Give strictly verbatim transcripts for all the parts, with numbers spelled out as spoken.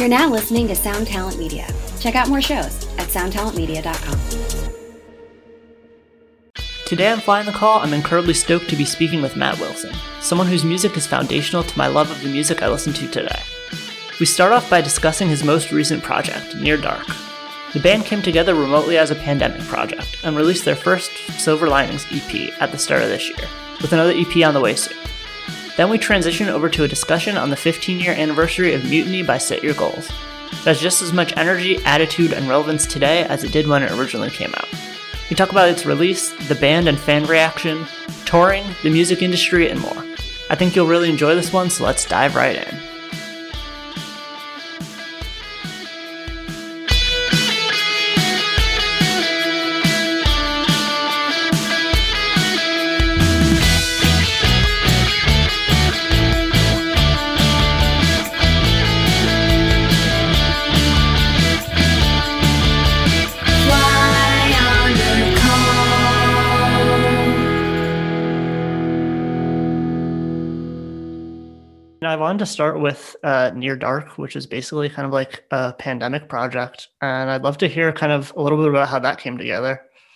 You're now listening to Sound Talent Media. Check out more shows at sound talent media dot com. Today on Flying the Call, I'm incredibly stoked to be speaking with Matt Wilson, someone whose music is foundational to my love of the music I listen to today. We start off by discussing his most recent project, Near Dark. The band came together remotely as a pandemic project and released their first Silver Linings E P at the start of this year, with another E P on the way soon. Then we transition over to a discussion on the fifteen-year anniversary of Mutiny by Set Your Goals. It has just as much energy, attitude, and relevance today as it did when it originally came out. We talk about its release, the band and fan reaction, touring, the music industry, and more. I think you'll really enjoy this one, so let's dive right in. I wanted to start with uh, Near Dark, which is basically kind of like a pandemic project. And I'd love to hear kind of a little bit about how that came together.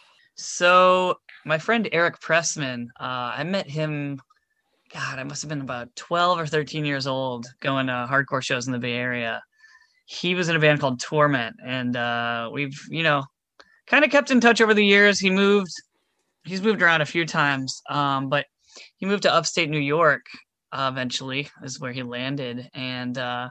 So my friend Eric Pressman, uh, I met him, God, I must have been about twelve or thirteen years old going to hardcore shows in the Bay Area. He was in a band called Torment. And uh, we've, you know, kind of kept in touch over the years. He moved, he's moved around a few times, um, but he moved to upstate New York. Uh, eventually is where he landed, and uh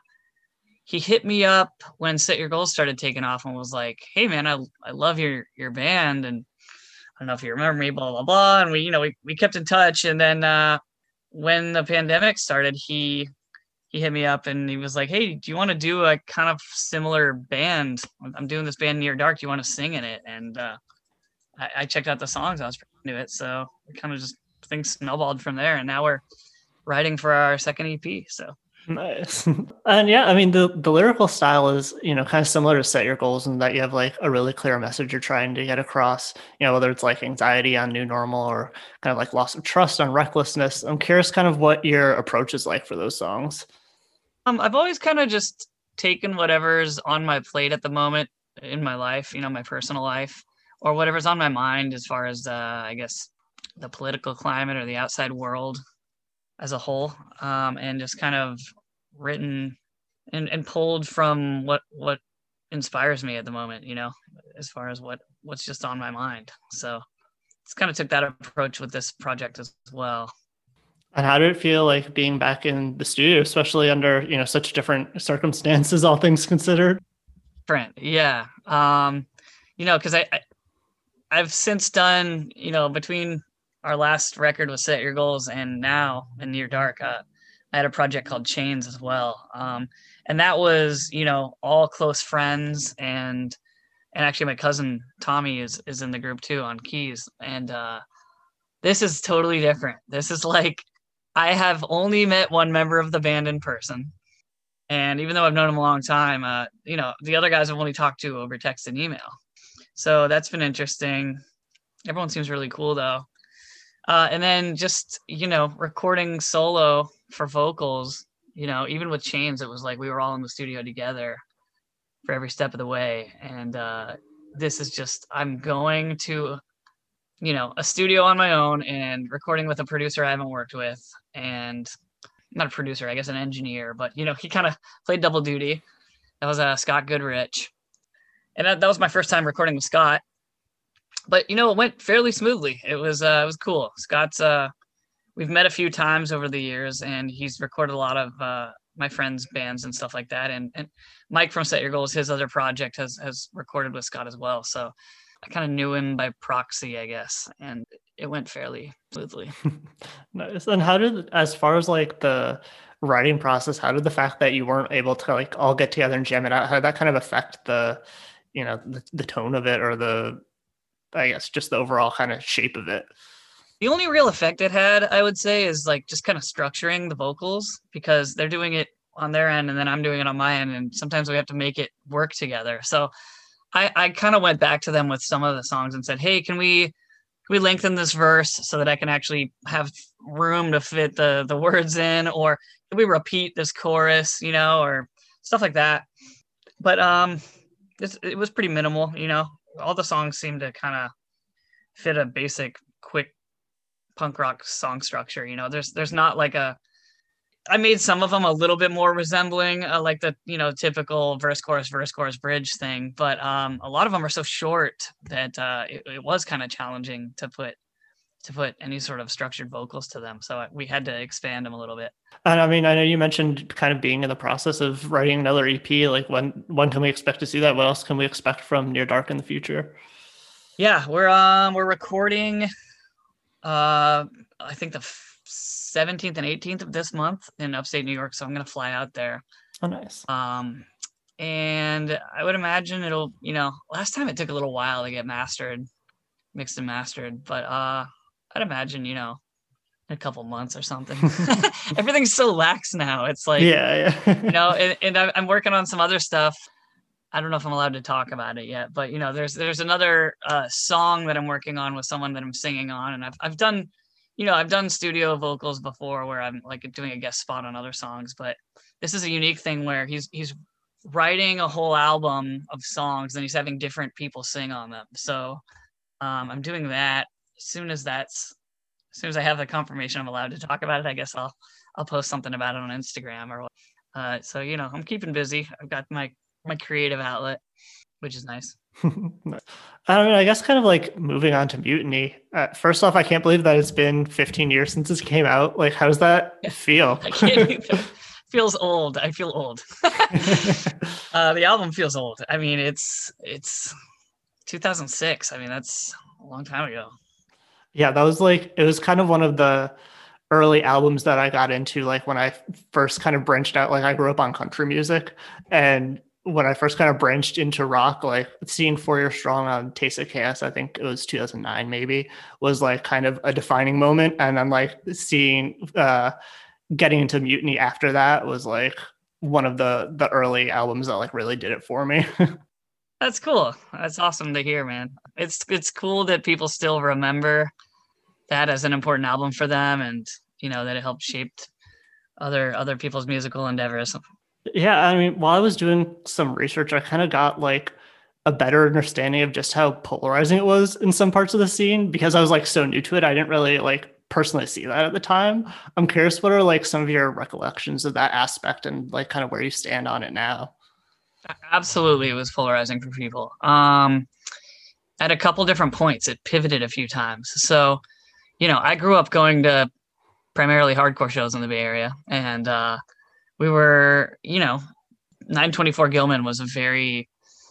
he hit me up when Set Your Goals started taking off and was like, hey man, I I love your your band, and I don't know if you remember me, blah blah blah. And we you know we, we kept in touch, and then uh when the pandemic started, he he hit me up and he was like, hey, do you want to do a kind of similar band? I'm doing this band Near Dark, do you want to sing in it? And uh I, I checked out the songs, I was pretty into it, so it kind of just things snowballed from there, and now we're writing for our second E P. So nice. And yeah, I mean, the, the lyrical style is, you know, kind of similar to Set Your Goals in that you have like a really clear message you're trying to get across, you know, whether it's like anxiety on new normal or kind of like loss of trust on recklessness. I'm curious kind of what your approach is like for those songs. Um, I've always kind of just taken whatever's on my plate at the moment in my life, you know, my personal life, or whatever's on my mind as far as, uh, I guess, the political climate or the outside world as a whole, um, and just kind of written and, and pulled from what, what inspires me at the moment, you know, as far as what, what's just on my mind. So it's kind of took that approach with this project as well. And how did it feel like being back in the studio, especially under, you know, such different circumstances, all things considered? Different. Yeah. Um, you know, cause I, I I've since done, you know, between our last record was Set Your Goals, and now in Near Dark, uh, I had a project called Chains as well. Um, and that was, you know, all close friends, and and actually my cousin Tommy is is in the group too on keys. And uh, this is totally different. This is like, I have only met one member of the band in person. And even though I've known him a long time, uh, you know, the other guys I've only talked to over text and email. So that's been interesting. Everyone seems really cool though. Uh, and then just, you know, recording solo for vocals, you know, even with Chains, it was like we were all in the studio together for every step of the way. And uh, this is just, I'm going to, you know, a studio on my own and recording with a producer I haven't worked with. And not a producer, I guess an engineer, but, you know, he kind of played double duty. That was uh, Scott Goodrich. And that, that was my first time recording with Scott. But, you know, it went fairly smoothly. It was uh, it was cool. Scott's, uh, we've met a few times over the years, and he's recorded a lot of uh, my friends' bands and stuff like that. And, and Mike from Set Your Goals, his other project, has has recorded with Scott as well. So I kind of knew him by proxy, I guess, and it went fairly smoothly. Nice. And how did, as far as like the writing process, how did the fact that you weren't able to like all get together and jam it out, how did that kind of affect the, you know, the, the tone of it, or the, I guess, just the overall kind of shape of it? The only real effect it had, I would say, is like just kind of structuring the vocals, because they're doing it on their end and then I'm doing it on my end. And sometimes we have to make it work together. So I, I kind of went back to them with some of the songs and said, hey, can we, can we lengthen this verse so that I can actually have room to fit the, the words in, or can we repeat this chorus, you know, or stuff like that. But um, it's, it was pretty minimal, you know. All the songs seemed to kind of fit a basic, quick punk rock song structure. You know, there's there's not like a. I made some of them a little bit more resembling uh, like the you know typical verse chorus verse chorus bridge thing, but um, a lot of them are so short that uh, it, it was kind of challenging to put to put any sort of structured vocals to them. So we had to expand them a little bit. And I mean, I know you mentioned kind of being in the process of writing another E P. Like when when can we expect to see that? What else can we expect from Near Dark in the future? Yeah, we're um we're recording uh I think the seventeenth and eighteenth of this month in upstate New York. So I'm gonna fly out there. Oh, nice. Um and I would imagine it'll, you know, last time it took a little while to get mastered, mixed and mastered, but uh I'd imagine, you know, in a couple months or something. Everything's so lax now. It's like, yeah, yeah. you know, and, and I'm working on some other stuff. I don't know if I'm allowed to talk about it yet, but you know, there's there's another uh, song that I'm working on with someone that I'm singing on, and I've I've done, you know, I've done studio vocals before where I'm like doing a guest spot on other songs, but this is a unique thing where he's he's writing a whole album of songs and he's having different people sing on them. So um, I'm doing that. As soon as that's, as soon as I have the confirmation I'm allowed to talk about it, I guess I'll I'll post something about it on Instagram or what. Uh, so you know, I'm keeping busy. I've got my my creative outlet, which is nice. I mean, I guess kind of like moving on to Mutiny. Uh, first off, I can't believe that it's been fifteen years since this came out. Like, how does that feel? I can't either. Feels old. I feel old. uh, the album feels old. I mean, it's it's two thousand six. I mean, that's a long time ago. Yeah, that was like, it was kind of one of the early albums that I got into, like when I first kind of branched out. Like I grew up on country music, and when I first kind of branched into rock, like seeing Four Year Strong on Taste of Chaos, I think it was two thousand nine maybe, was like kind of a defining moment. And then like seeing, uh, getting into Mutiny after that was like one of the the early albums that like really did it for me. That's cool. That's awesome to hear, man. It's it's cool that people still remember that as an important album for them, and you know that it helped shape other other people's musical endeavors. Yeah, I mean, while I was doing some research, I kind of got like a better understanding of just how polarizing it was in some parts of the scene, because I was like so new to it. I didn't really like personally see that at the time. I'm curious, what are like some of your recollections of that aspect and like kind of where you stand on it now? Absolutely, it was polarizing for people. Um, at a couple different points, it pivoted a few times. So, you know, I grew up going to primarily hardcore shows in the Bay Area, and uh, we were, you know, nine twenty-four Gilman was a very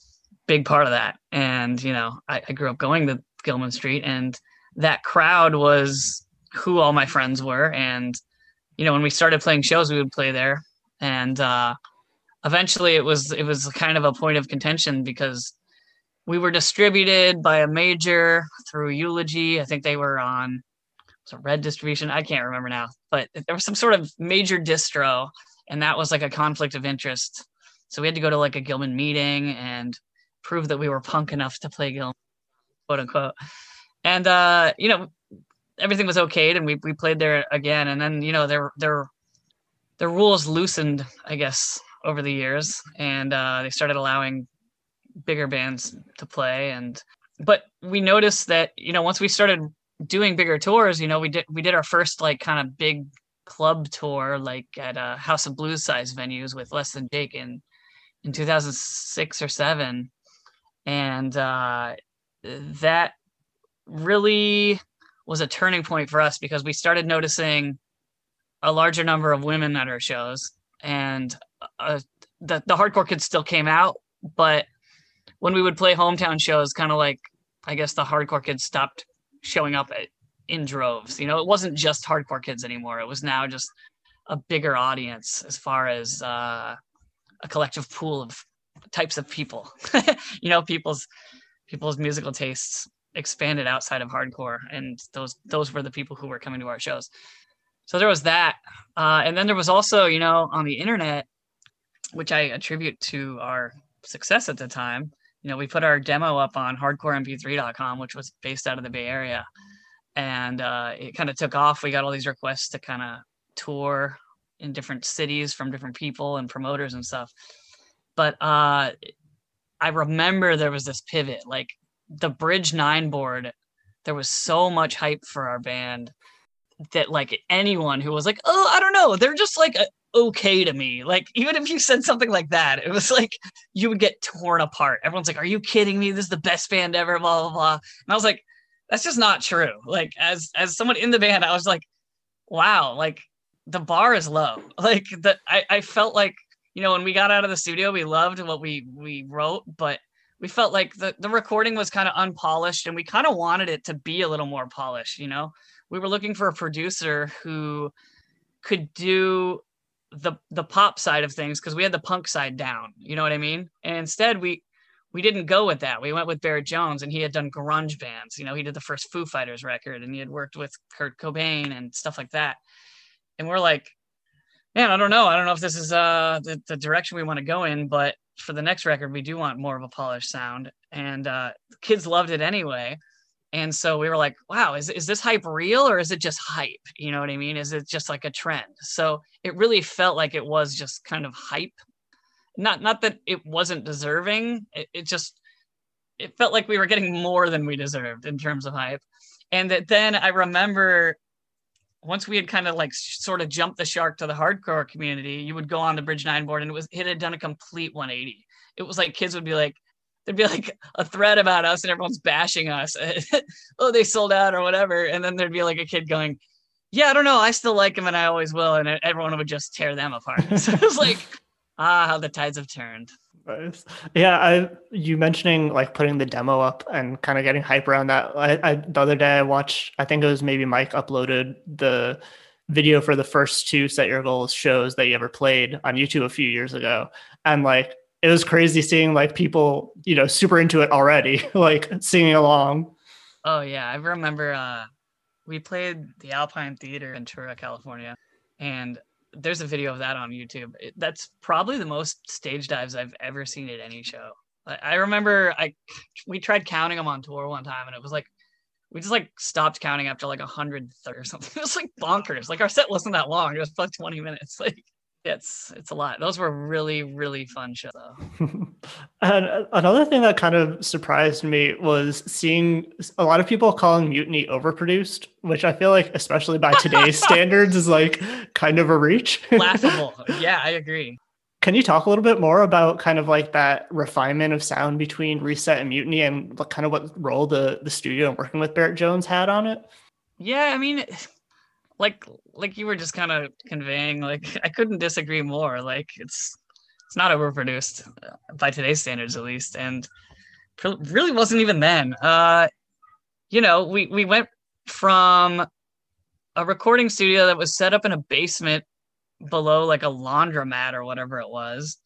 big part of that. And, you know, I, I grew up going to Gilman Street, and that crowd was who all my friends were. And, you know, when we started playing shows, we would play there. And uh, eventually it was, it was kind of a point of contention because we were distributed by a major through Eulogy. I think they were on was a Red Distribution. I can't remember now, but there was some sort of major distro, and that was like a conflict of interest. So we had to go to like a Gilman meeting and prove that we were punk enough to play Gilman, quote unquote. And, uh, you know, everything was okayed, and we, we played there again. And then, you know, their, their, their rules loosened, I guess, over the years, and uh, they started allowing bigger bands to play. And, but we noticed that, you know, once we started doing bigger tours, you know, we did, we did our first like kind of big club tour, like at a House of Blues size venues with Less Than Jake in, in two thousand six or seven. And uh, that really was a turning point for us because we started noticing a larger number of women at our shows, and uh, the, the hardcore kids still came out, but when we would play hometown shows, kind of like, I guess the hardcore kids stopped showing up at, in droves. You know, it wasn't just hardcore kids anymore. It was now just a bigger audience as far as uh, a collective pool of types of people. You know, people's people's musical tastes expanded outside of hardcore, and those those were the people who were coming to our shows. So there was that, uh, and then there was also, you know, on the internet, which I attribute to our success at the time. You know, we put our demo up on hardcore m p three dot com, which was based out of the Bay Area, and uh, it kind of took off. We got all these requests to kind of tour in different cities from different people and promoters and stuff. But uh, I remember there was this pivot, like the Bridge Nine board. There was so much hype for our band that like anyone who was like, oh, I don't know, they're just like okay to me. Like even if you said something like that, it was like you would get torn apart. Everyone's like, are you kidding me? This is the best band ever, blah, blah, blah. And I was like, that's just not true. Like as as someone in the band, I was like, wow, like the bar is low. Like the I, I felt like, you know, when we got out of the studio, we loved what we we wrote, but we felt like the, the recording was kind of unpolished and we kind of wanted it to be a little more polished, you know? We were looking for a producer who could do the the pop side of things because we had the punk side down, you know what I mean? And instead we we didn't go with that. We went with Barrett Jones, and he had done grunge bands. You know, he did the first Foo Fighters record, and he had worked with Kurt Cobain and stuff like that. And we're like, man, I don't know. I don't know if this is uh, the, the direction we want to go in, but for the next record, we do want more of a polished sound. And uh, kids loved it anyway. And so we were like, wow, is, is this hype real or is it just hype? You know what I mean? Is it just like a trend? So it really felt like it was just kind of hype. Not not that it wasn't deserving. It, it just, it felt like we were getting more than we deserved in terms of hype. And that then I remember once we had kind of like sort of jumped the shark to the hardcore community, you would go on the Bridge Nine board and it was, it had done a complete one eighty. It was like kids would be like, there'd be like a thread about us and everyone's bashing us. Oh, they sold out or whatever. And then there'd be like a kid going, yeah, I don't know. I still like them and I always will. And everyone would just tear them apart. So it was like, ah, how the tides have turned. Nice. Yeah, I you mentioning like putting the demo up and kind of getting hype around that. I, I the other day I watched, I think it was maybe Mike uploaded the video for the first two Set Your Goals shows that you ever played on YouTube a few years ago. And like it was crazy seeing like people, you know, super into it already, like singing along. Oh yeah, I remember uh we played the Alpine Theater in Ventura, California, and there's a video of that on YouTube. It, that's probably the most stage dives I've ever seen at any show. I, I remember I we tried counting them on tour one time, and it was like we just like stopped counting after like a hundred or something. It was like bonkers. Like our set wasn't that long; it was like twenty minutes. Like it's it's a lot. Those were really really fun shows. And another thing that kind of surprised me was seeing a lot of people calling Mutiny overproduced, which I feel like, especially by today's standards, is like kind of a reach. Laughable. Yeah, I agree. Can you talk a little bit more about kind of like that refinement of sound between Reset and Mutiny and what kind of what role the, the studio and working with Barrett Jones had on it? Yeah, I mean, like like you were just kind of conveying, like I couldn't disagree more. Like it's it's not overproduced by today's standards, at least, and really wasn't even then. Uh, you know, we we went from a recording studio that was set up in a basement below like a laundromat or whatever it was,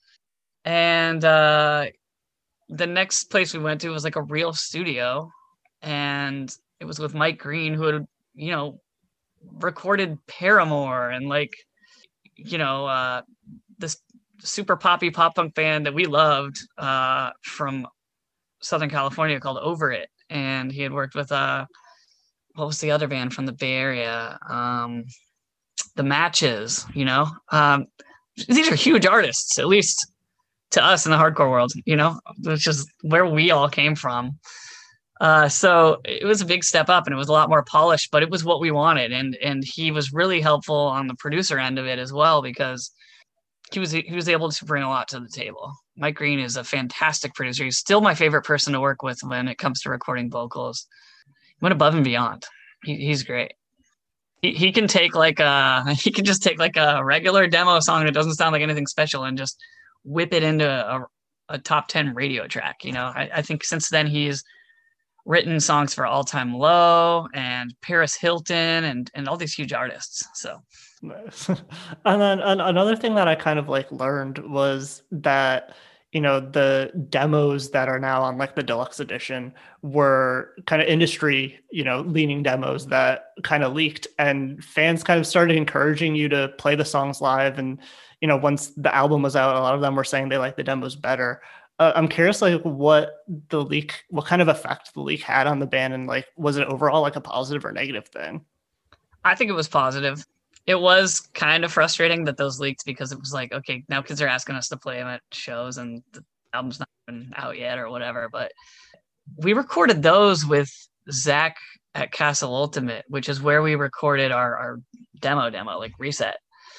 and uh, the next place we went to was like a real studio, and it was with Mike Green, who had, you know, recorded Paramore and like, you know, uh, this super poppy pop punk band that we loved uh, from Southern California called Over It. And he had worked with, uh, what was the other band from the Bay Area? Um, the Matches, you know? Um, these are huge artists, at least to us in the hardcore world, you know, which is where we all came from. Uh, so it was a big step up and it was a lot more polished, but it was what we wanted. And, and he was really helpful on the producer end of it as well, because he was, he was able to bring a lot to the table. Mike Green is a fantastic producer. He's still my favorite person to work with when it comes to recording vocals. He went above and beyond. He, he's great. He, he can take like a, he can just take like a regular demo song that doesn't sound like anything special and just whip it into a, a top ten radio track. You know, I, I think since then he's written songs for All Time Low and Paris Hilton and, and all these huge artists. So nice. And then and another thing that I kind of like learned was that, you know, the demos that are now on like the deluxe edition were kind of industry, you know, leaning demos that kind of leaked, and fans kind of started encouraging you to play the songs live. And, you know, once the album was out, a lot of them were saying they liked the demos better. Uh, I'm curious, like, what the leak, what kind of effect the leak had on the band, and like, was it overall like a positive or negative thing? I think it was positive. it was kind of frustrating that those leaked because it was like, okay, now kids are asking us to play them at shows and the album's not even out yet or whatever. But we recorded those with Zach at Castle Ultimate, which is where we recorded our, our demo demo, like Reset.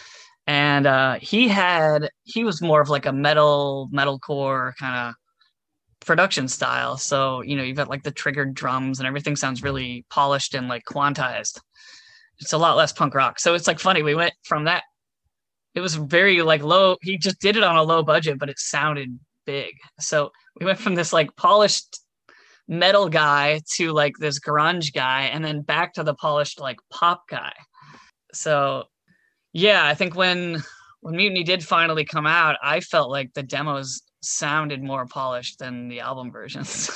And uh, he had, he was more of like a metal, metalcore kind of production style. So, you know, you've got like the triggered drums and everything sounds really polished and like quantized. It's a lot less punk rock. So it's like funny. We went from that. It was very like low. He just did it on a low budget, but it sounded big. So we went from this like polished metal guy to like this grunge guy and then back to the polished like pop guy. So yeah, I think when when Mutiny did finally come out, I felt like the demos sounded more polished than the album versions,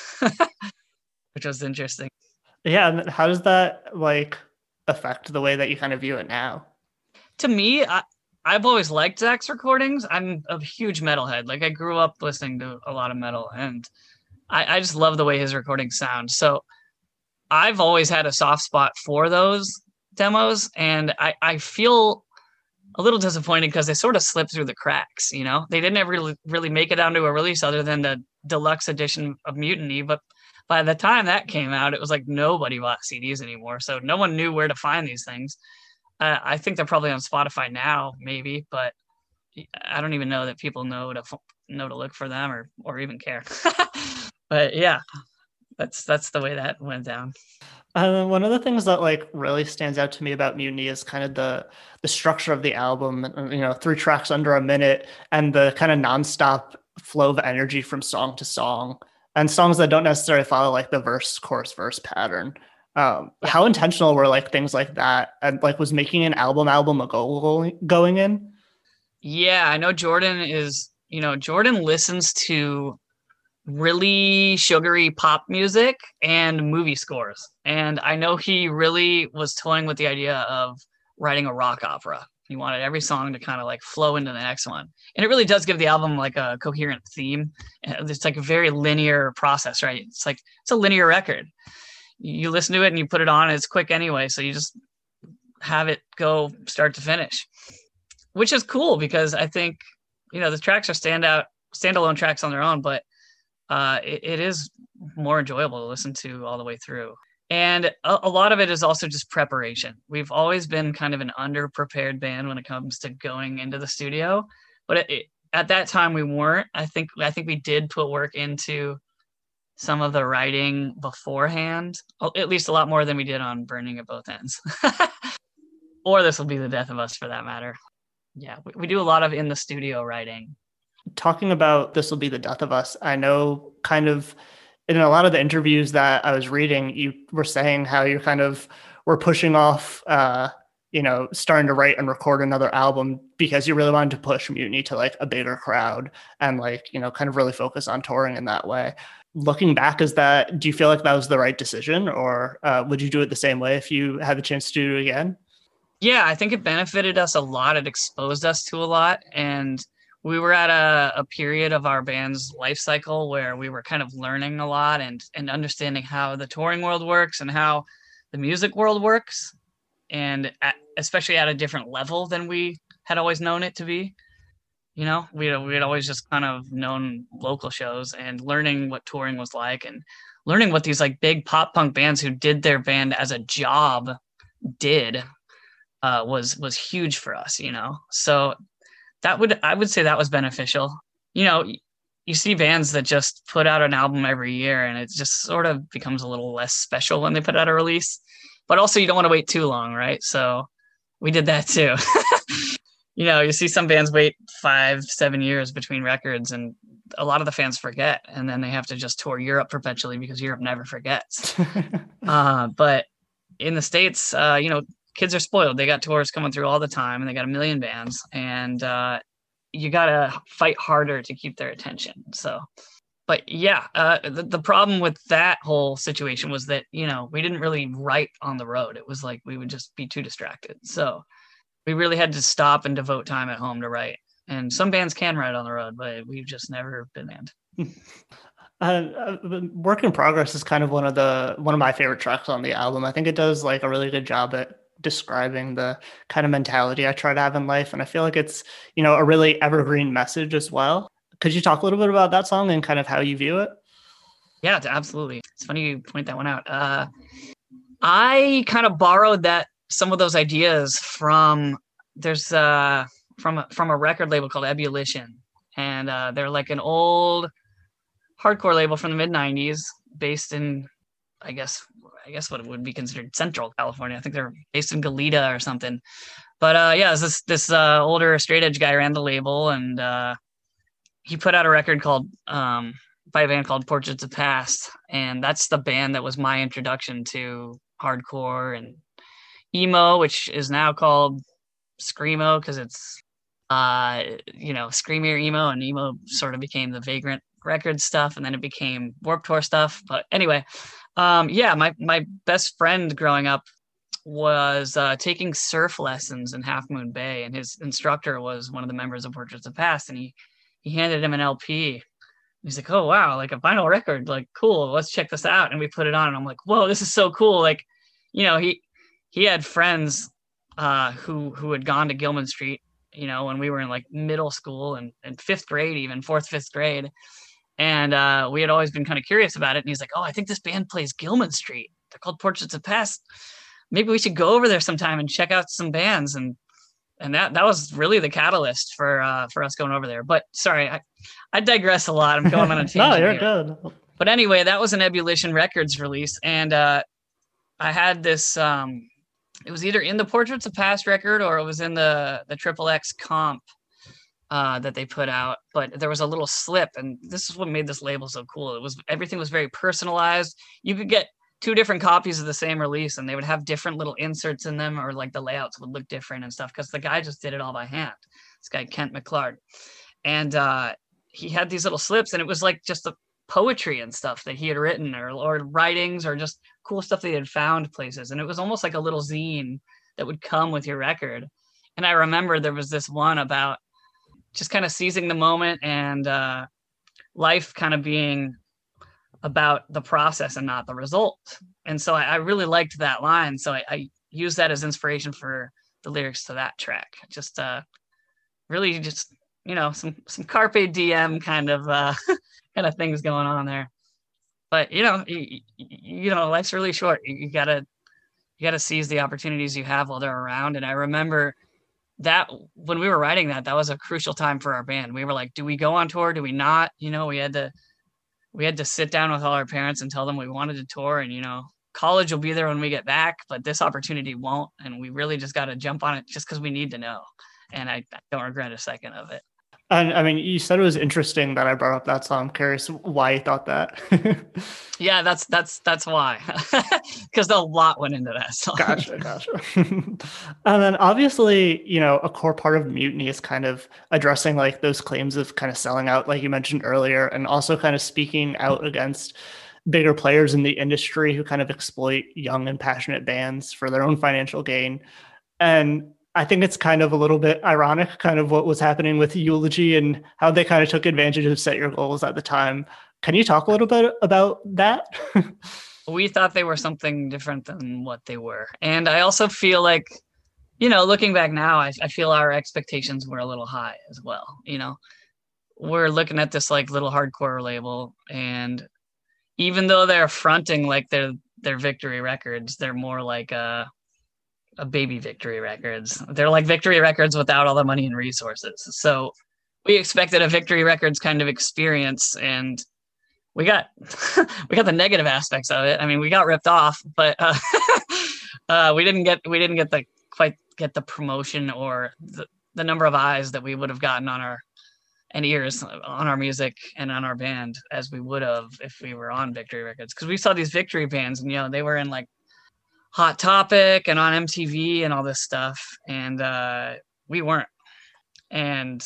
which was interesting. Yeah, and how does that like affect the way that you kind of view it now? To me, I, I've always liked Zach's recordings. I'm a huge metalhead. Like I grew up listening to a lot of metal and I, I just love the way his recordings sound. So I've always had a soft spot for those demos. And I, I feel a little disappointed because they sort of slipped through the cracks, you know? They didn't ever really, really make it onto a release other than the deluxe edition of Mutiny. But by the time that came out, it was like nobody bought C Ds anymore. So no one knew where to find these things. Uh, I think they're probably on Spotify now, maybe, but I don't even know that people know to know to look for them or or even care. But yeah, that's that's the way that went down. Uh, one of the things that like really stands out to me about Mutiny is kind of the the structure of the album. You know, three tracks under a minute, and the kind of nonstop flow of energy from song to song, and songs that don't necessarily follow like the verse, chorus, verse pattern. Um, Yeah. How intentional were like things like that, and like was making an album album a goal going in? Yeah, I know Jordan is, you know, Jordan listens to really sugary pop music and movie scores. And I know he really was toying with the idea of writing a rock opera. He wanted every song to kind of like flow into the next one. And it really does give the album like a coherent theme. It's like a very linear process, right? It's like, it's a linear record. You listen to it and you put it on, and it's quick anyway. So you just have it go start to finish, which is cool because I think, you know, the tracks are standout, standalone tracks on their own, but uh, it, it is more enjoyable to listen to all the way through. And a, a lot of it is also just preparation. We've always been kind of an underprepared band when it comes to going into the studio, but it, it, at that time we weren't. I think I think we did put work into some of the writing beforehand, at least a lot more than we did on Burning at Both Ends. Or This Will Be the Death of Us, for that matter. Yeah, we, we do a lot of in the studio writing. Talking about This Will Be the Death of Us, I know kind of in a lot of the interviews that I was reading, you were saying how you kind of were pushing off, uh, you know, starting to write and record another album because you really wanted to push Mutiny to like a bigger crowd and like, you know, kind of really focus on touring in that way. Looking back, is that, do you feel like that was the right decision, or uh, would you do it the same way if you had the chance to do it again? Yeah, I think it benefited us a lot. It exposed us to a lot. And we were at a, a period of our band's life cycle where we were kind of learning a lot and, and understanding how the touring world works and how the music world works. And at, especially at a different level than we had always known it to be. You know, we we had always just kind of known local shows, and learning what touring was like and learning what these like big pop punk bands who did their band as a job did uh, was was huge for us, you know. So that would I would say that was beneficial. You know, you see bands that just put out an album every year and it just sort of becomes a little less special when they put out a release. But also you don't want to wait too long, right? So we did that too. You know, you see some bands wait five, seven years between records, and a lot of the fans forget, and then they have to just tour Europe perpetually because Europe never forgets. uh, but in the States, uh, you know, kids are spoiled. They got tours coming through all the time, and they got a million bands, and uh, you got to fight harder to keep their attention. So, but yeah, uh, the, the problem with that whole situation was that, you know, we didn't really write on the road. It was like we would just be too distracted. So we really had to stop and devote time at home to write. And some bands can write on the road, but we've just never been band. Uh, Work in Progress is kind of one of the one of my favorite tracks on the album. I think it does like a really good job at describing the kind of mentality I try to have in life. And I feel like it's, you know, a really evergreen message as well. Could you talk a little bit about that song and kind of how you view it? Yeah, absolutely. It's funny you point that one out. Uh, I kind of borrowed that some of those ideas from there's uh from a, from a record label called Ebullition, and uh, they're like an old hardcore label from the mid nineties, based in, I guess, I guess what it would be considered Central California. I think they're based in Goleta or something. But uh, yeah, this this uh, older straight edge guy ran the label, and uh, he put out a record called um, by a band called Portraits of Past, and that's the band that was my introduction to hardcore and emo, which is now called screamo because it's uh you know screamier emo, and emo sort of became the Vagrant record stuff, and then it became Warped Tour stuff. But anyway, um yeah, my my best friend growing up was uh taking surf lessons in Half Moon Bay, and his instructor was one of the members of Portraits of Past, and he he handed him an L P. He's like, oh wow, like a vinyl record, like cool, let's check this out. And we put it on, and I'm like, whoa, this is so cool. Like, you know, he he had friends uh who who had gone to Gilman Street, you know, when we were in like middle school and, and fifth grade, even fourth, fifth grade. And uh, we had always been kind of curious about it. And he's like, oh, I think this band plays Gilman Street. They're called Portraits of Past. Maybe we should go over there sometime and check out some bands. And and that that was really the catalyst for uh, for us going over there. But sorry, I, I digress a lot. I'm going on a tangent. No, you're here. good. But anyway, that was an Ebullition Records release. And uh, I had this, um, it was either in the Portraits of Past record or it was in the, the Triple X comp uh, that they put out. But there was a little slip, and this is what made this label so cool. It was, everything was very personalized. You could get two different copies of the same release, and they would have different little inserts in them, or like the layouts would look different and stuff, because the guy just did it all by hand. This guy, Kent McClard. And uh, he had these little slips, and it was like just the poetry and stuff that he had written, or, or writings, or just cool stuff that he had found places. And it was almost like a little zine that would come with your record. And I remember there was this one about just kind of seizing the moment, and uh, life kind of being about the process and not the result. And so I, I really liked that line. So I, I used that as inspiration for the lyrics to that track. Just uh, really just, you know, some, some Carpe Diem kind of, uh, kind of things going on there. But, you know, you, you know, life's really short. You, you gotta, you gotta seize the opportunities you have while they're around. And I remember that when we were writing that, that was a crucial time for our band. We were like, do we go on tour? Do we not? You know, we had to, we had to sit down with all our parents and tell them we wanted to tour, and, you know, college will be there when we get back, but this opportunity won't. And we really just got to jump on it just because we need to know. And I, I don't regret a second of it. And I mean, you said it was interesting that I brought up that song. I'm curious why you thought that. Yeah, that's that's that's why. Because a lot went into that song. Gotcha, gotcha. And then obviously, you know, a core part of Mutiny is kind of addressing like those claims of kind of selling out, like you mentioned earlier, and also kind of speaking out against bigger players in the industry who kind of exploit young and passionate bands for their own financial gain. And I think it's kind of a little bit ironic, kind of what was happening with Eulogy and how they kind of took advantage of Set Your Goals at the time. Can you talk a little bit about that? We thought they were something different than what they were. And I also feel like, you know, looking back now, I, I feel our expectations were a little high as well. You know, we're looking at this like little hardcore label, and even though they're fronting like they're, they're Victory Records, they're more like a, a baby Victory Records. They're like Victory Records without all the money and resources. So we expected a Victory Records kind of experience, and we got we got the negative aspects of it. I mean, we got ripped off, but uh, uh, we didn't get we didn't get the quite get the promotion or the, the number of eyes that we would have gotten on our and ears on our music and on our band as we would have if we were on Victory Records. Because we saw these Victory bands, and you know, they were in like Hot Topic and on M T V and all this stuff, and uh, we weren't. And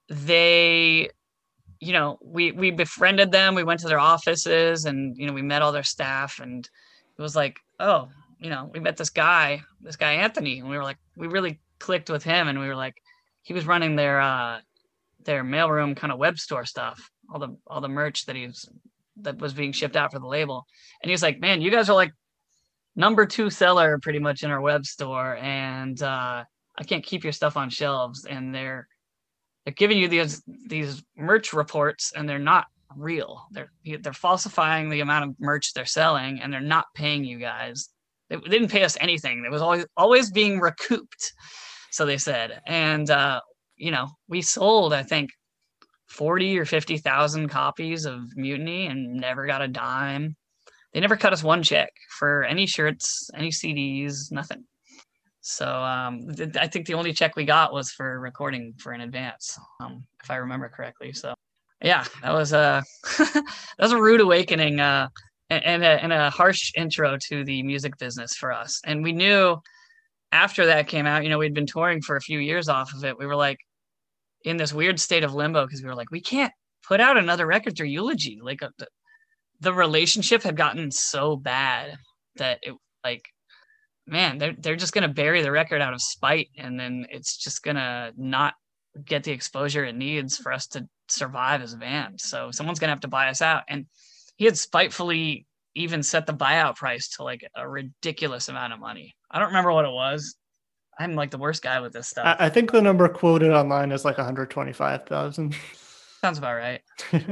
they, you know, we we befriended them. We went to their offices, and you know, we met all their staff, and it was like, oh, you know, we met this guy, this guy Anthony, and we were like, we really clicked with him, and we were like, he was running their uh, their mailroom kind of web store stuff, all the all the merch that he was that was being shipped out for the label, and he was like, man, you guys are like number two seller pretty much in our web store, and uh, I can't keep your stuff on shelves. And they're they're giving you these these merch reports, and they're not real. They're they're falsifying the amount of merch they're selling, and they're not paying you guys. They, they didn't pay us anything. It was always always being recouped, so they said. And uh, you know, we sold, I think, forty or fifty thousand copies of Mutiny and never got a dime. They never cut us one check for any shirts, any C Ds, nothing. So um, th- I think the only check we got was for recording for an advance, um, if I remember correctly. So yeah, that was a that was a rude awakening uh, and, and, a, and a harsh intro to the music business for us. And we knew after that came out, you know, we'd been touring for a few years off of it. We were like in this weird state of limbo because we were like, we can't put out another record through Eulogy. Like a, the relationship had gotten so bad that it like, man, they're, they're just going to bury the record out of spite. And then it's just going to not get the exposure it needs for us to survive as a band. So someone's going to have to buy us out. And he had spitefully even set the buyout price to like a ridiculous amount of money. I don't remember what it was. I'm like the worst guy with this stuff. I, I think the number quoted online is like one hundred twenty-five thousand. Sounds about right.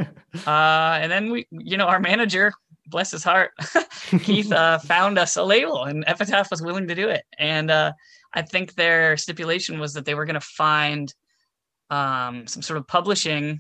uh, and then we, you know, our manager, bless his heart, Keith, uh, found us a label, and Epitaph was willing to do it. And uh, I think their stipulation was that they were going to find um, some sort of publishing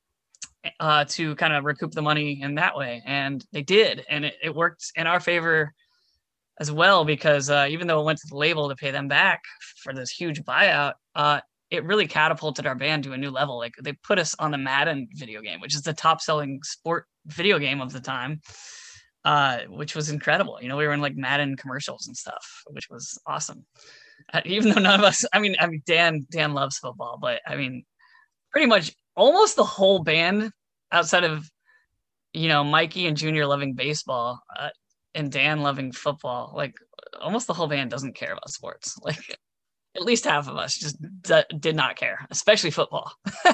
uh, to kind of recoup the money in that way. And they did. And it, it worked in our favor as well, because uh, even though it went to the label to pay them back for this huge buyout, uh, it really catapulted our band to a new level. Like they put us on the Madden video game, which is the top selling sport video game of the time, uh, which was incredible. You know, we were in like Madden commercials and stuff, which was awesome. Uh, even though none of us, I mean, I mean, Dan, Dan loves football, but I mean, pretty much almost the whole band outside of, you know, Mikey and Junior loving baseball uh, and Dan loving football, like almost the whole band doesn't care about sports. Like, at least half of us just d- did not care, especially football.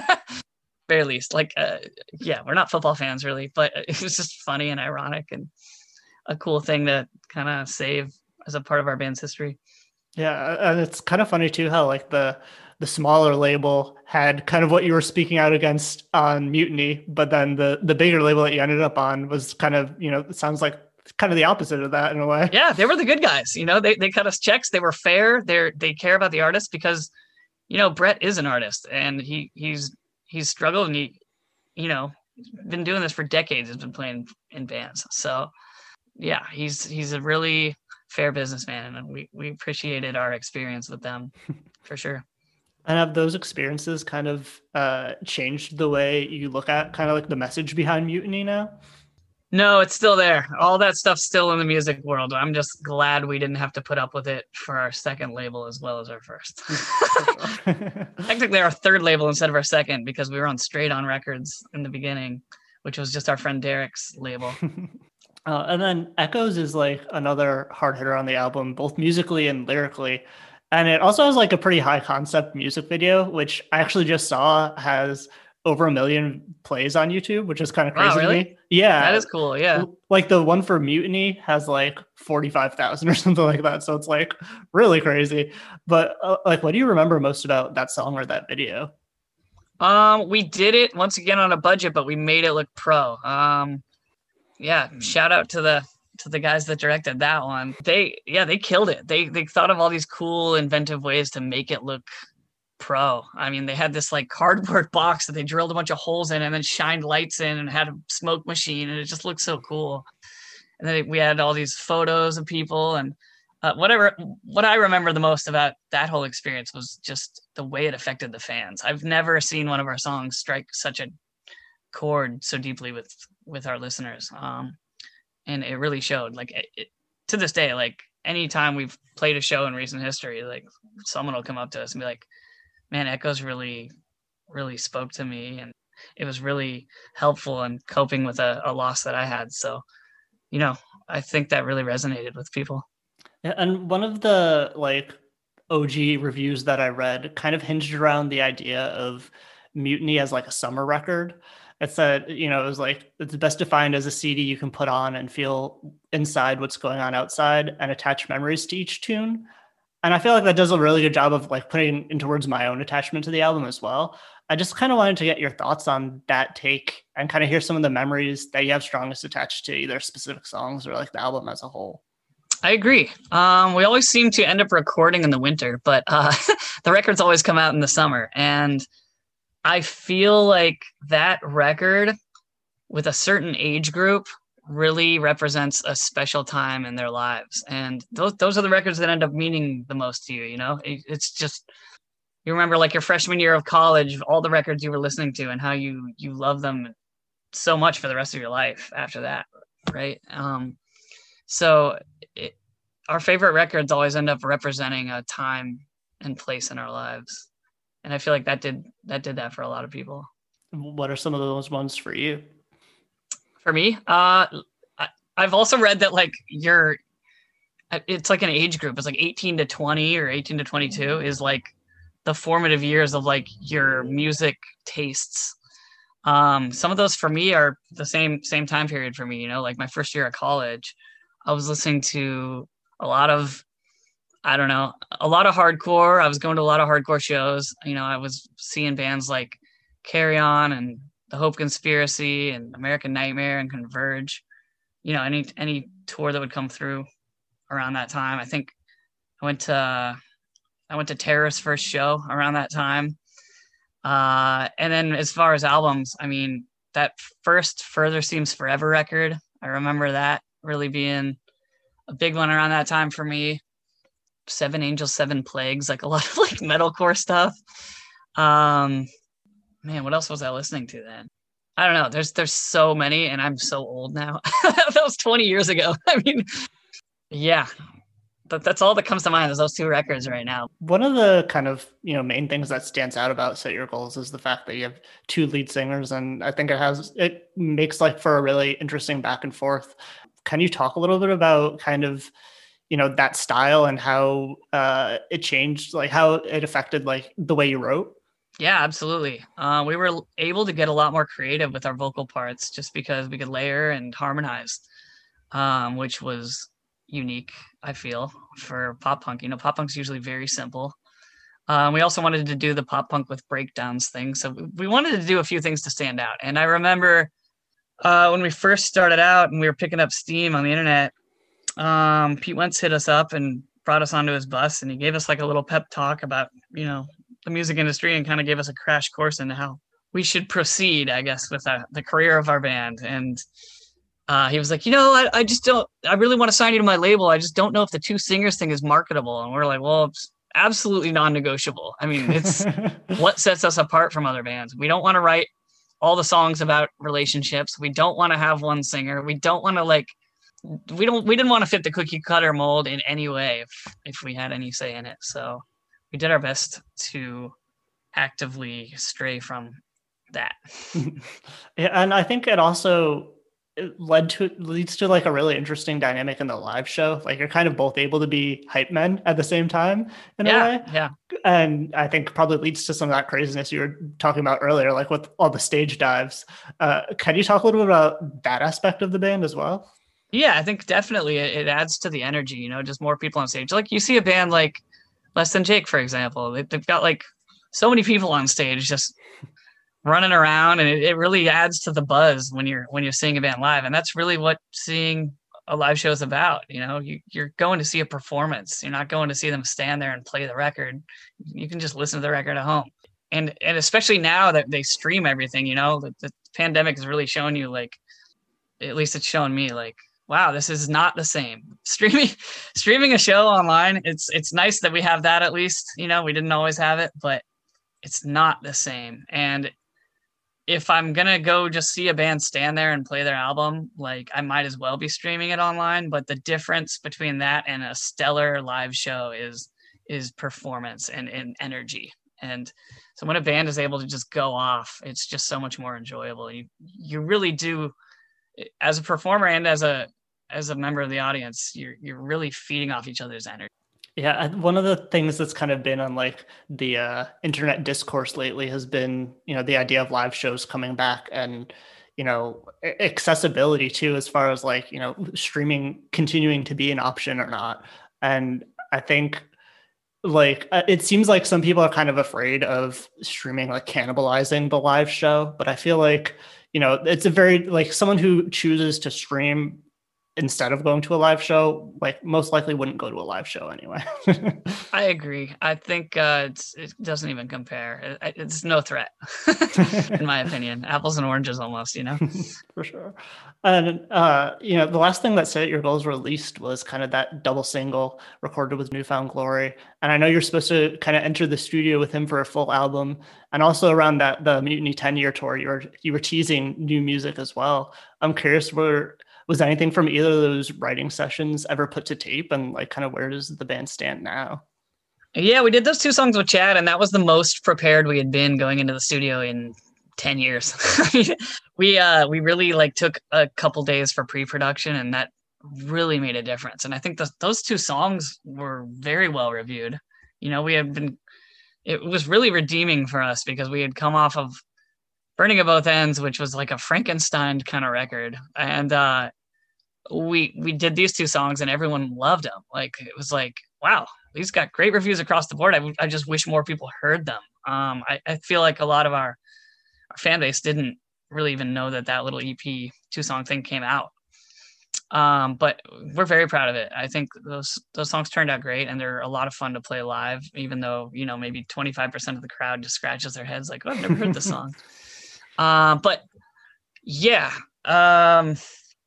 Very least. Like, uh, yeah, we're not football fans really, but it was just funny and ironic and a cool thing to kind of save as a part of our band's history. Yeah, and it's kind of funny too how like the the smaller label had kind of what you were speaking out against on Mutiny, but then the the bigger label that you ended up on was kind of, you know, it sounds like kind of the opposite of that in a way. Yeah, they were the good guys. You know, they they cut us checks. They were fair. They're they care about the artist because, you know, Brett is an artist and he he's he's struggled and he, you know, been doing this for decades. He's been playing in bands. So yeah, he's he's a really fair businessman, and we we appreciated our experience with them for sure. And have those experiences kind of uh, changed the way you look at kind of like the message behind Mutiny now? No, it's still there. All that stuff's still in the music world. I'm just glad we didn't have to put up with it for our second label as well as our first. Technically our third label instead of our second, because we were on Straight On Records in the beginning, which was just our friend Derek's label. uh, and then Echoes is like another hard hitter on the album, both musically and lyrically. And it also has like a pretty high concept music video, which I actually just saw has over a million plays on YouTube, which is kind of crazy. Wow, really? To me. Yeah. That is cool. Yeah. Like the one for Mutiny has like forty-five thousand or something like that. So it's like really crazy. But uh, like, what do you remember most about that song or that video? Um, we did it once again on a budget, but we made it look pro. Um, yeah. Shout out to the, to the guys that directed that one. They, yeah, they killed it. They, they thought of all these cool, inventive ways to make it look pro. I mean, they had this like cardboard box that they drilled a bunch of holes in and then shined lights in and had a smoke machine, and it just looked so cool. And then we had all these photos of people, and uh, whatever. What I remember the most about that whole experience was just the way it affected the fans. I've never seen one of our songs strike such a chord so deeply with with our listeners, um, and it really showed. Like it, it, to this day, like anytime we've played a show in recent history, like someone will come up to us and be like, man, Echoes really, really spoke to me, and it was really helpful in coping with a, a loss that I had. So, you know, I think that really resonated with people. Yeah, and one of the like O G reviews that I read kind of hinged around the idea of Mutiny as like a summer record. It said, you know, it was like, it's best defined as a C D you can put on and feel inside what's going on outside and attach memories to each tune. And I feel like that does a really good job of like putting into words my own attachment to the album as well. I just kind of wanted to get your thoughts on that take and kind of hear some of the memories that you have strongest attached to either specific songs or like the album as a whole. I agree. Um, we always seem to end up recording in the winter, but uh, the records always come out in the summer. And I feel like that record with a certain age group really represents a special time in their lives. And those those are the records that end up meaning the most to you, you know? It, it's just, you remember like your freshman year of college, all the records you were listening to and how you you love them so much for the rest of your life after that, right? Um, so it, our favorite records always end up representing a time and place in our lives. And I feel like that did that did that for a lot of people. What are some of those ones for you? For me, uh, I, I've also read that like you're, it's like an age group. It's like eighteen to twenty or eighteen to twenty-two is like the formative years of like your music tastes. Um, some of those for me are the same same time period for me. You know, like my first year of college, I was listening to a lot of, I don't know, a lot of hardcore. I was going to a lot of hardcore shows. You know, I was seeing bands like Carry On and The Hope Conspiracy and American Nightmare and Converge. You know, any any tour that would come through around that time. I think I went to I went to Terror's first show around that time. Uh, and then as far as albums, I mean, that first Further Seems Forever record, I remember that really being a big one around that time for me. Seven Angels, Seven Plagues, like a lot of like metalcore stuff. Um, man, what else was I listening to then? I don't know. There's there's so many, and I'm so old now. That was twenty years ago. I mean, yeah, but that's all that comes to mind is those two records right now. One of the kind of, you know, main things that stands out about Set Your Goals is the fact that you have two lead singers, and I think it has it makes like for a really interesting back and forth. Can you talk a little bit about kind of, you know, that style and how uh, it changed, like how it affected like the way you wrote? Yeah, absolutely. Uh, we were able to get a lot more creative with our vocal parts just because we could layer and harmonize, um, which was unique, I feel, for pop punk. You know, pop punk's usually very simple. Um, we also wanted to do the pop punk with breakdowns thing. So we wanted to do a few things to stand out. And I remember uh, when we first started out and we were picking up steam on the internet, um, Pete Wentz hit us up and brought us onto his bus, and he gave us like a little pep talk about, you know, the music industry and kind of gave us a crash course into how we should proceed, I guess, with uh, the career of our band. And uh, he was like, you know, I, I just don't, I really want to sign you to my label. I just don't know if the two singers thing is marketable. And we're like, well, it's absolutely non-negotiable. I mean, it's what sets us apart from other bands. We don't want to write all the songs about relationships. We don't want to have one singer. We don't want to like, we don't, we didn't want to fit the cookie cutter mold in any way if, if we had any say in it. So we did our best to actively stray from that. Yeah, and I think it also it led to leads to like a really interesting dynamic in the live show. Like you're kind of both able to be hype men at the same time in yeah, a way. Yeah. And I think probably leads to some of that craziness you were talking about earlier, like with all the stage dives. Uh, can you talk a little bit about that aspect of the band as well? Yeah, I think definitely it, it adds to the energy, you know, just more people on stage. Like you see a band like Less Than Jake, for example, they, they've got like so many people on stage just running around, and it, it really adds to the buzz when you're when you're seeing a band live. And that's really what seeing a live show is about. You know, you, you're going to see a performance. You're not going to see them stand there and play the record. You can just listen to the record at home. And and especially now that they stream everything, you know, the, the pandemic has really shown you, like, at least it's shown me, like, wow, this is not the same. Streaming, streaming a show online, it's it's nice that we have that at least. You know, we didn't always have it, but it's not the same. And if I'm going to go just see a band stand there and play their album, like, I might as well be streaming it online. But the difference between that and a stellar live show is is performance and, and energy. And so when a band is able to just go off, it's just so much more enjoyable. You you really do, as a performer and as a as a member of the audience, you're you're really feeding off each other's energy. Yeah, I- one of the things that's kind of been on like the uh, internet discourse lately has been, you know, the idea of live shows coming back and, you know, a- accessibility too, as far as like, you know, streaming continuing to be an option or not. And I think like uh, it seems like some people are kind of afraid of streaming like cannibalizing the live show, but I feel like, you know, it's a very like someone who chooses to stream instead of going to a live show, like most likely wouldn't go to a live show anyway. I agree. I think uh, it's, it doesn't even compare. It, it's no threat, in my opinion. Apples and oranges almost, you know? For sure. And, uh, you know, the last thing that Set It Your Goals released was kind of that double single recorded with New Found Glory. And I know you're supposed to kind of enter the studio with him for a full album. And also around that, the Mutiny ten year tour, you were, you were teasing new music as well. I'm curious, were, was anything from either of those writing sessions ever put to tape, and like kind of where does the band stand now? Yeah, we did those two songs with Chad, and that was the most prepared we had been going into the studio in ten years. we uh we really like took a couple days for pre-production, and that really made a difference. And I think the, those two songs were very well reviewed. You know, we had been, it was really redeeming for us because we had come off of Burning at Both Ends, which was like a Frankenstein kind of record. And uh, we we did these two songs and everyone loved them. Like, it was like, wow, these got great reviews across the board. I, I just wish more people heard them. Um, I, I feel like a lot of our, our fan base didn't really even know that that little E P two song thing came out. Um, but we're very proud of it. I think those those songs turned out great, and they're a lot of fun to play live, even though, you know, maybe twenty-five percent of the crowd just scratches their heads like, oh, I've never heard this song. Uh, but yeah, um,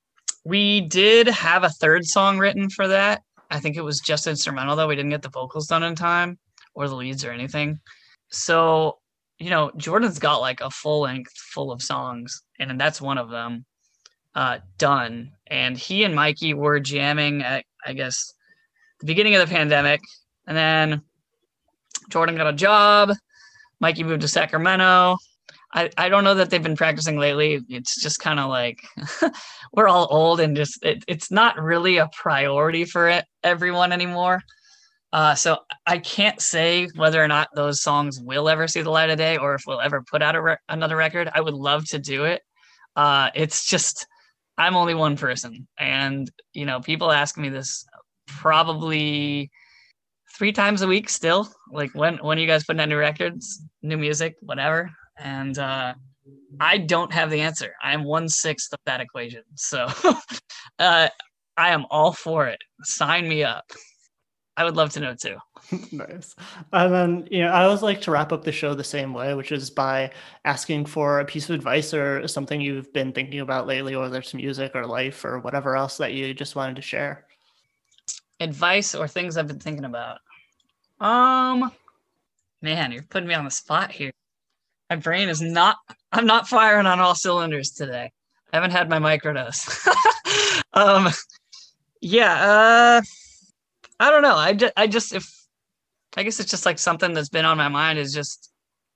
we did have a third song written for that. I think it was just instrumental, though. We didn't get the vocals done in time or the leads or anything. So, you know, Jordan's got like a full length full of songs, and that's one of them uh, done. And he and Mikey were jamming at, I guess, the beginning of the pandemic. And then Jordan got a job. Mikey moved to Sacramento. I, I don't know that they've been practicing lately. It's just kind of like we're all old and just it, it's not really a priority for it, everyone anymore. Uh, so I can't say whether or not those songs will ever see the light of day or if we'll ever put out a re- another record. I would love to do it. Uh, it's just I'm only one person. And, you know, people ask me this probably three times a week still. Like, when, when are you guys putting out new records, new music, whatever? And uh, I don't have the answer. I am one sixth of that equation. So uh, I am all for it. Sign me up. I would love to know too. Nice. And then, you know, I always like to wrap up the show the same way, which is by asking for a piece of advice or something you've been thinking about lately, whether it's music or life or whatever else that you just wanted to share. Advice or things I've been thinking about. Um, man, you're putting me on the spot here. My brain is not, I'm not firing on all cylinders today. I haven't had my microdose. um, yeah, uh, I don't know. I just, I just, if, I guess it's just like something that's been on my mind is just,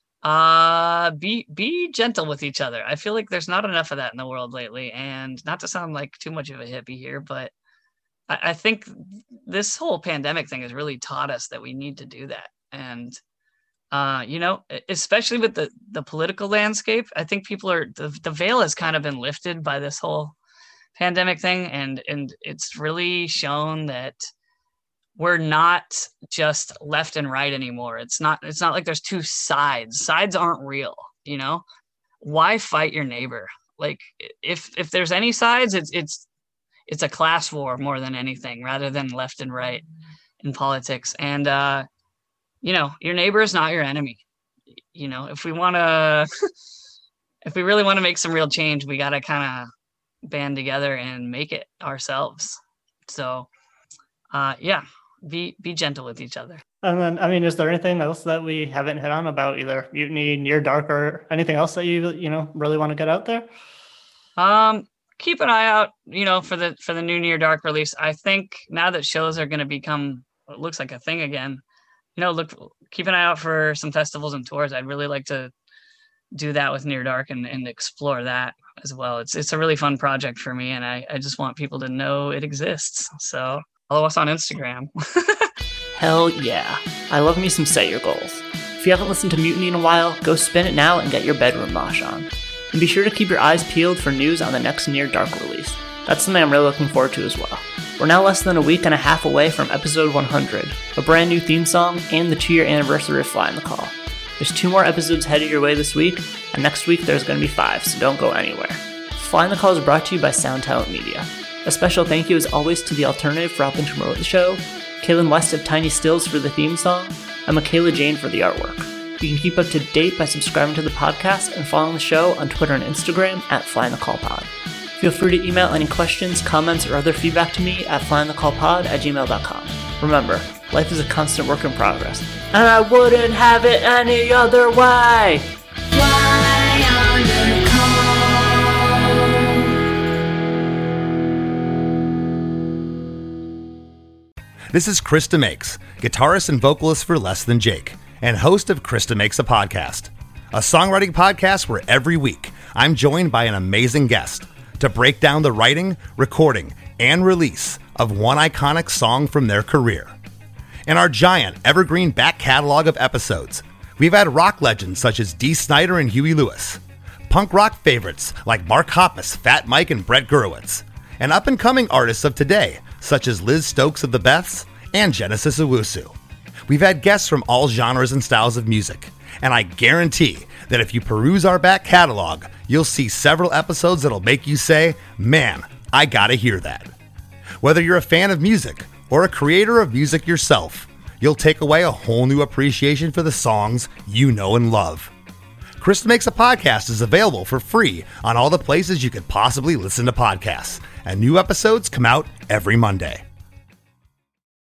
uh, be, be gentle with each other. I feel like there's not enough of that in the world lately, and not to sound like too much of a hippie here, but I, I think this whole pandemic thing has really taught us that we need to do that. And, Uh, you know, especially with the, the political landscape, I think people are, the, the veil has kind of been lifted by this whole pandemic thing. And, and it's really shown that we're not just left and right anymore. It's not, it's not like there's two sides. Sides aren't real, you know? Why fight your neighbor? Like, if, if there's any sides, it's, it's, it's a class war more than anything, rather than left and right in politics. And, uh, you know, your neighbor is not your enemy. You know, if we want to, if we really want to make some real change, we got to kind of band together and make it ourselves. So, uh, yeah, be, be gentle with each other. And then, I mean, is there anything else that we haven't hit on about either Mutiny, Near Dark, or anything else that you, you know, really want to get out there? Um, keep an eye out, you know, for the, for the new Near Dark release. I think now that shows are going to become, it looks like a thing again, you know, look, keep an eye out for some festivals and tours. I'd really like to do that with Near Dark and, and explore that as well. It's it's a really fun project for me, and I, I just want people to know it exists. So follow us on Instagram. Hell yeah. I love me some Set Your Goals. If you haven't listened to Mutiny in a while, go spin it now and get your bedroom mosh on. And be sure to keep your eyes peeled for news on the next Near Dark release. That's something I'm really looking forward to as well. We're now less than a week and a half away from episode one hundred, a brand new theme song, and the two-year anniversary of Flying the Call. There's two more episodes headed your way this week, and next week there's going to be five, so don't go anywhere. Flying the Call is brought to you by Sound Talent Media. A special thank you as always to The Alternative for helping to promote the show, Kaylin West of Tiny Stills for the theme song, and Michaela Jane for the artwork. You can keep up to date by subscribing to the podcast and following the show on Twitter and Instagram at Flying the Call Pod. Feel free to email any questions, comments, or other feedback to me at flyingthecallpod at gmail dot com. Remember, life is a constant work in progress, and I wouldn't have it any other way! Fly under This is Krista Makes, guitarist and vocalist for Less Than Jake, and host of Krista Makes a Podcast, a songwriting podcast where every week I'm joined by an amazing guest to break down the writing, recording, and release of one iconic song from their career. In our giant evergreen back catalog of episodes, we've had rock legends such as Dee Snider and Huey Lewis, punk rock favorites like Mark Hoppus, Fat Mike, and Brett Gurewitz, and up-and-coming artists of today such as Liz Stokes of the Beths and Genesis Owusu. We've had guests from all genres and styles of music, and I guarantee that if you peruse our back catalog, you'll see several episodes that'll make you say, man, I gotta hear that. Whether you're a fan of music or a creator of music yourself, you'll take away a whole new appreciation for the songs you know and love. Krista Makes a Podcast is available for free on all the places you could possibly listen to podcasts, and new episodes come out every Monday.